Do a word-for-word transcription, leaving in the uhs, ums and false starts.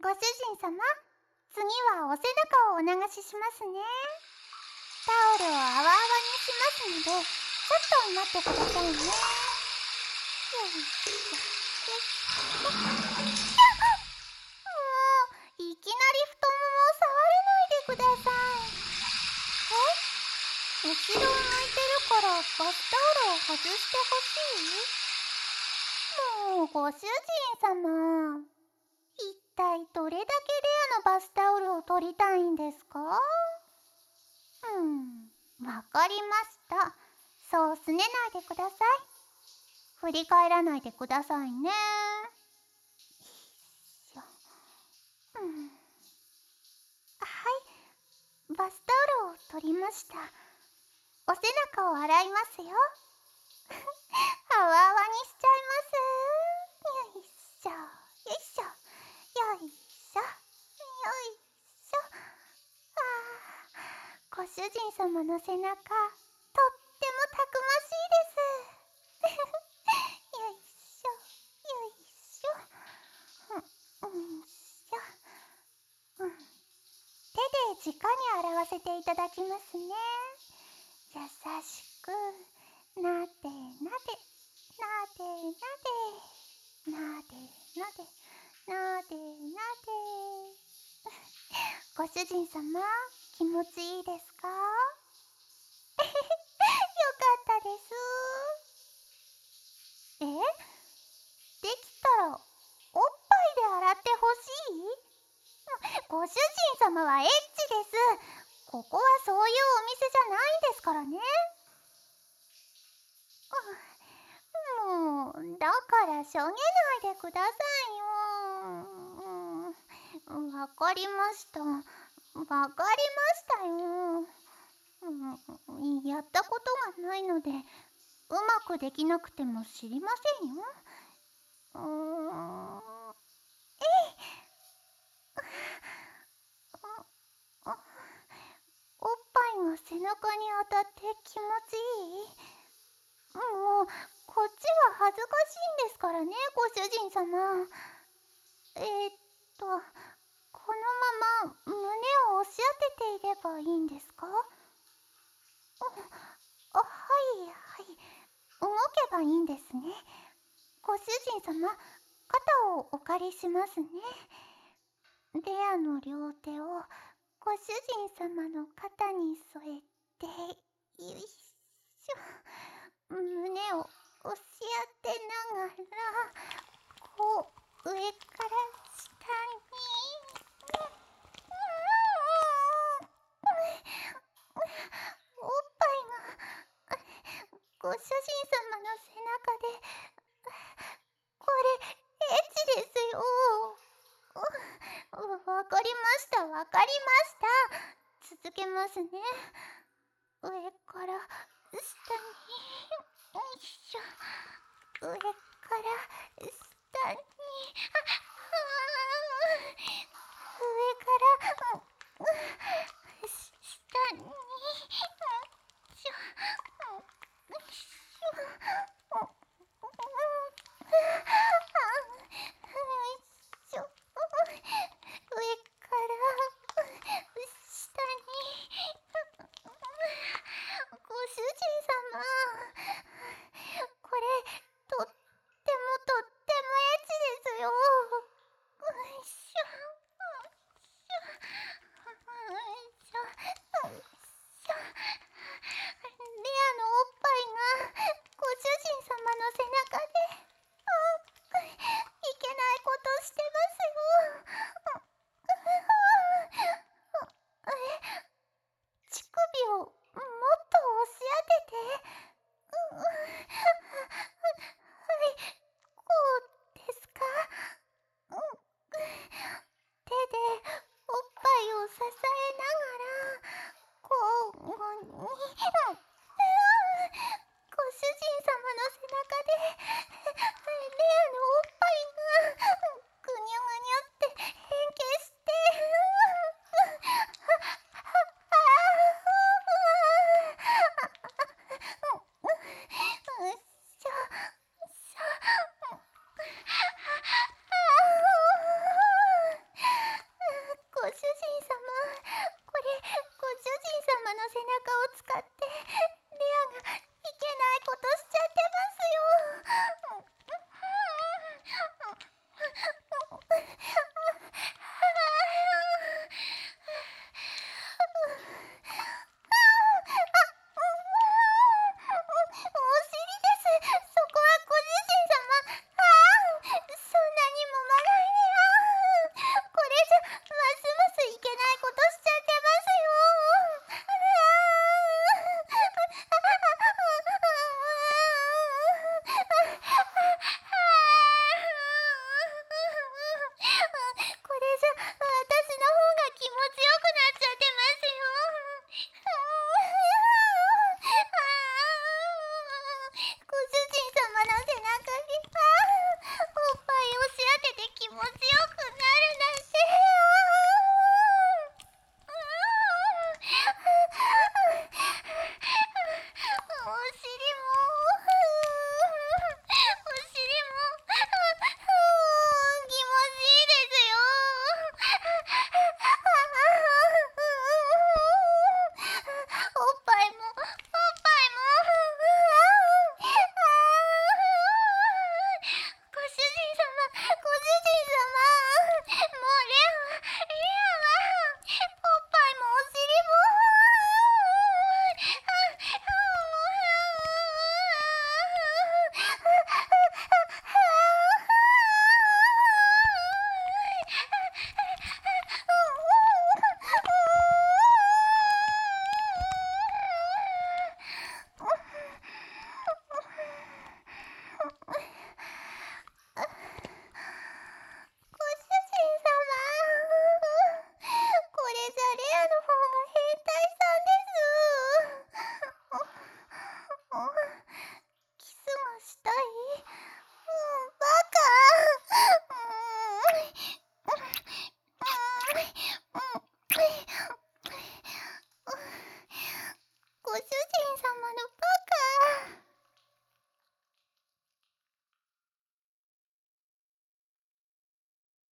ご主人様、次はお背中をお流ししますね。タオルをあわあわにしますので、ちょっと待ってくださいね。よいしょ、よいしょ。もう、いきなり太ももを触らないでください。え？後ろを向いてるからバスタオルを外してほしい？もう、ご主人様。一体どれだけレアなバスタオルを取りたいんですか？うん、わかりました。そうすねないでください。振り返らないでくださいね。よいしょ。うん。はい、バスタオルを取りました。お背中を洗いますよ。あわあわにしちゃいます。よいしょ、よいしょ、よいしょ、よいしょ。ああ、ご主人様の背中、とってもたくましいです。よいしょ、よいしょ。うん、うんしょ。うん。手で直に洗わせていただきますね。優しく、なでなで、なでなで、なでなで、なでなで。ご主人様、気持ちいいですか？よかったです。え？できたら、おっぱいで洗ってほしい？ご主人様はエッチです。ここはそういうお店じゃないんですからね。もう、だからしょげないでくださいよ。うん、わかりました。わかりましたよ。うん、やったことがないので、うまくできなくても知りませんよ。うーん。えい。おっぱいが背中に当たって気持ちいい？もう、こっちは恥ずかしいんですからね、ご主人様。えー、っと、このまま胸を押し当てていればいいんですか？あ、あ、はいはい。動けばいいんですね。ご主人様、肩をお借りしますね。レアの両手をご主人様の肩に添えて、よいしょ。胸を押し当てながら、こう、上から下に。おっぱいがご主人様の背中で、これエッチですよ。わかりましたわかりました。続けますね。上から下に、よいしょ。上から